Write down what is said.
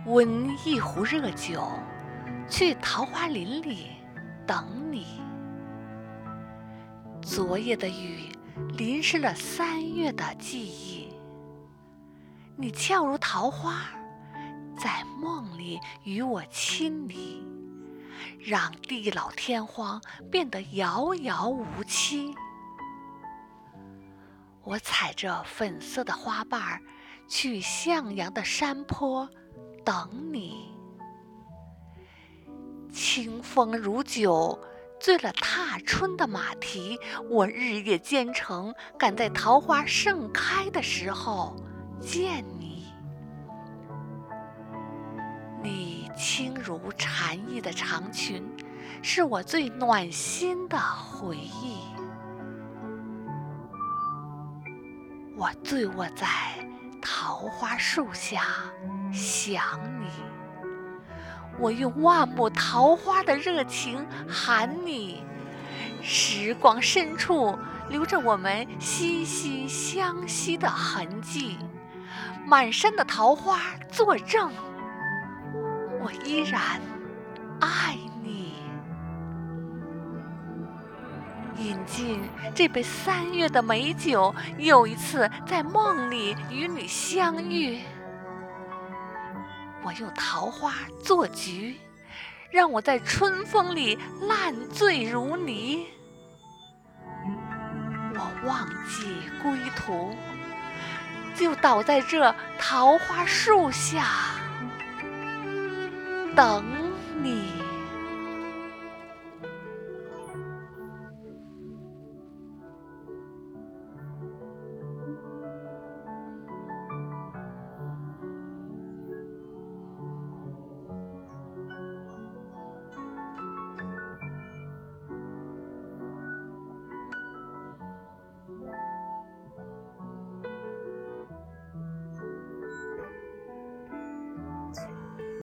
温一壶热酒，去桃花林里等你。昨夜的雨淋湿了3月的记忆，你俏如桃花，在梦里与我亲昵，让地老天荒变得遥遥无期。我踩着粉色的花瓣去向阳的山坡等你。清风如酒，醉了踏春的马蹄，我日夜兼程，赶在桃花盛开的时候见你。你轻如蝉翼的长裙，是我最暖心的回忆。我醉卧在桃花树下想你，我用万亩桃花的热情喊你。时光深处留着我们惺惺相惜的痕迹，满山的桃花作证，我依然爱你。饮尽这杯3月的美酒，又一次在梦里与你相遇。我用桃花做局，让我在春风里烂醉如泥。我忘记归途，就倒在这桃花树下等